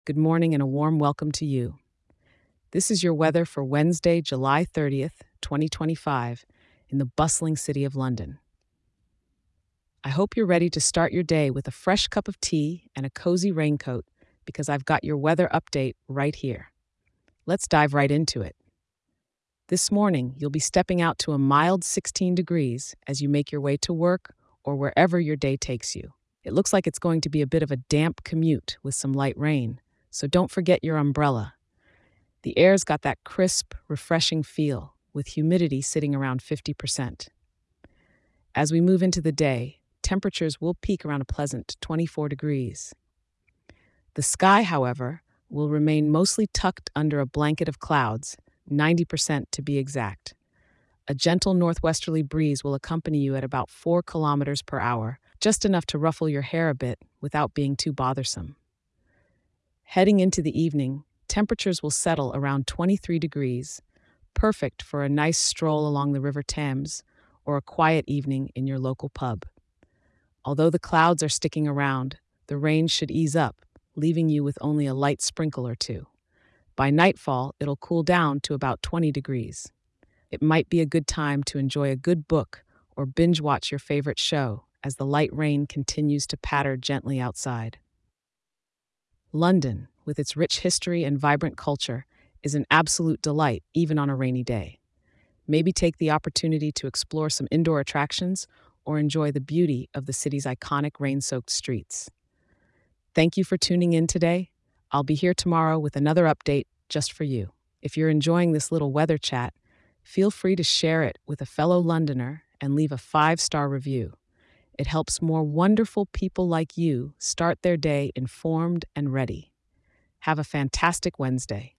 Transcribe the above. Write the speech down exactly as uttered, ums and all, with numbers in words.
Good morning and a warm welcome to you. This is your weather for Wednesday, July thirtieth, twenty twenty-five, in the bustling city of London. I hope you're ready to start your day with a fresh cup of tea and a cozy raincoat because I've got your weather update right here. Let's dive right into it. This morning, you'll be stepping out to a mild sixteen degrees as you make your way to work or wherever your day takes you. It looks like it's going to be a bit of a damp commute with some light rain, so don't forget your umbrella. The air's got that crisp, refreshing feel, with humidity sitting around fifty percent. As we move into the day, temperatures will peak around a pleasant twenty-four degrees. The sky, however, will remain mostly tucked under a blanket of clouds, ninety percent to be exact. A gentle northwesterly breeze will accompany you at about four kilometers per hour, just enough to ruffle your hair a bit without being too bothersome. Heading into the evening, temperatures will settle around twenty-three degrees, perfect for a nice stroll along the River Thames or a quiet evening in your local pub. Although the clouds are sticking around, the rain should ease up, leaving you with only a light sprinkle or two. By nightfall, it'll cool down to about twenty degrees. It might be a good time to enjoy a good book or binge watch your favorite show as the light rain continues to patter gently outside. London, with its rich history and vibrant culture, is an absolute delight even on a rainy day. Maybe take the opportunity to explore some indoor attractions or enjoy the beauty of the city's iconic rain-soaked streets. Thank you for tuning in today. I'll be here tomorrow with another update just for you. If you're enjoying this little weather chat, feel free to share it with a fellow Londoner and leave a five-star review. It helps more wonderful people like you start their day informed and ready. Have a fantastic Wednesday.